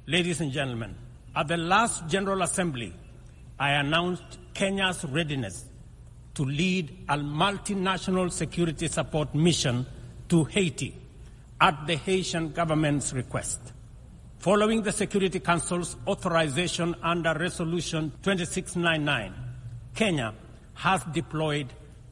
Ladies and gentlemen, at the last General Assembly, I announced Kenya's readiness to lead a multinational security support mission to Haiti at the Haitian government's request. Following the Security Council's authorization under Resolution 2699, Kenya has deployed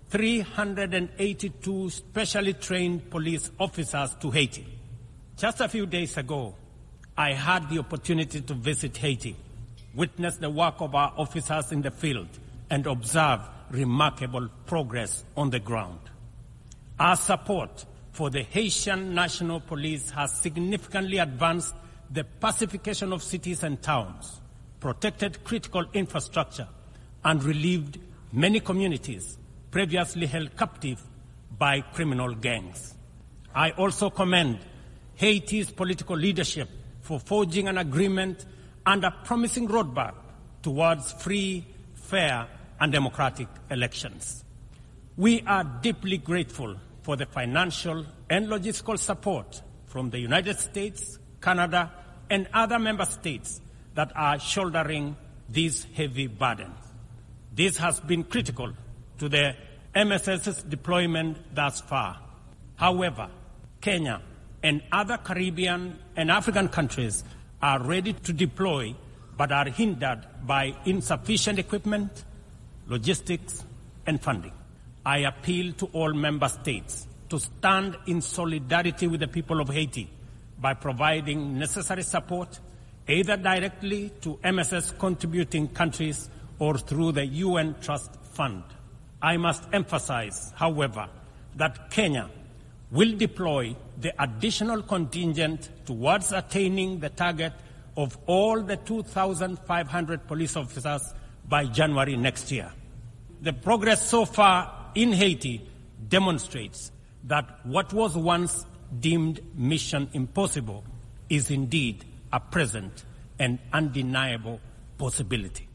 382 specially trained police officers to Haiti. Just a few days ago, I had the opportunity to visit Haiti, witness the work of our officers in the field, and observe remarkable progress on the ground. Our support for the Haitian National Police has significantly advanced the pacification of cities and towns, protected critical infrastructure, and relieved many communities previously held captive by criminal gangs. I also commend Haiti's political leadership for forging an agreement and a promising roadmap towards free, fair, and democratic elections. We are deeply grateful for the financial and logistical support from the United States, Canada, and other member states that are shouldering this heavy burden. This has been critical to the MSS's deployment thus far. However, Kenya and other Caribbean and African countries are ready to deploy but are hindered by insufficient equipment, logistics, and funding. I appeal to all member states to stand in solidarity with the people of Haiti by providing necessary support, either directly to MSS contributing countries or through the UN Trust Fund. I must emphasize, however, that Kenya will deploy the additional contingent towards attaining the target of all the 2,500 police officers by January next year. The progress so far in Haiti demonstrates that what was once deemed mission impossible is indeed a present and undeniable possibility.